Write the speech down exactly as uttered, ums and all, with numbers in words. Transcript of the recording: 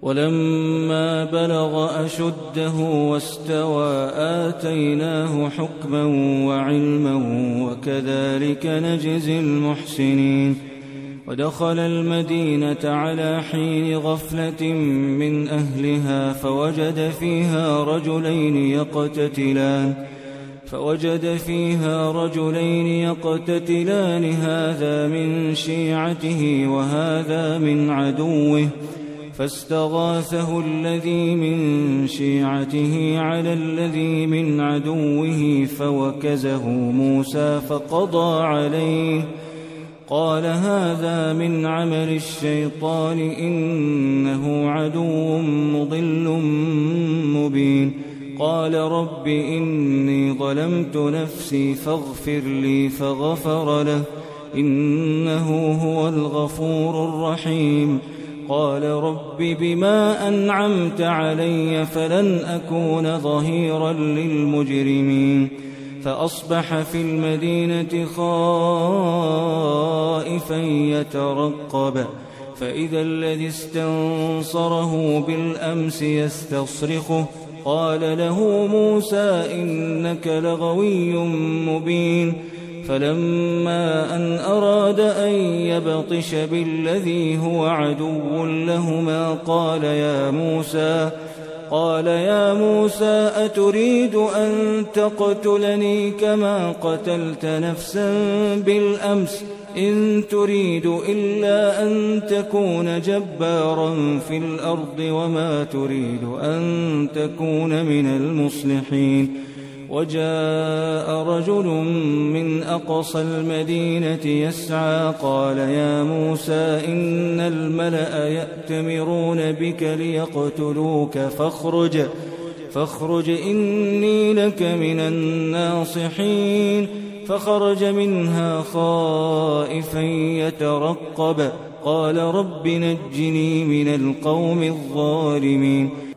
ولما بلغ أشده واستوى آتيناه حكما وعلما وكذلك نجزي المحسنين. ودخل المدينة على حين غفلة من أهلها فوجد فيها رجلين يقتتلان فوجد فيها رجلين يقتتلان هذا من شيعته وهذا من عدوه فاستغاثه الذي من شيعته على الذي من عدوه فوكزه موسى فقضى عليه قال هذا من عمل الشيطان إنه عدو مضل مبين. قال رب إني ظلمت نفسي فاغفر لي فغفر له إنه هو الغفور الرحيم. قال رب بما أنعمت علي فلن أكون ظهيرا للمجرمين. فأصبح في المدينة خائفا يترقب فإذا الذي استنصره بالأمس يستصرخه قال له موسى إنك لغوي مبين. فلما أن أراد أن يبطش بالذي هو عدو لهما قال يا موسى قال يا موسى أتريد أن تقتلني كما قتلت نفسا بالأمس إن تريد إلا أن تكون جبارا في الأرض وما تريد أن تكون من المصلحين. وجاء رجل من أقصى المدينة يسعى قال يا موسى إن الملأ يأتمرون بك ليقتلوك فاخرج فاخرج إني لك من الناصحين. فخرج منها خائفا يترقب قال رب نجني من القوم الظالمين.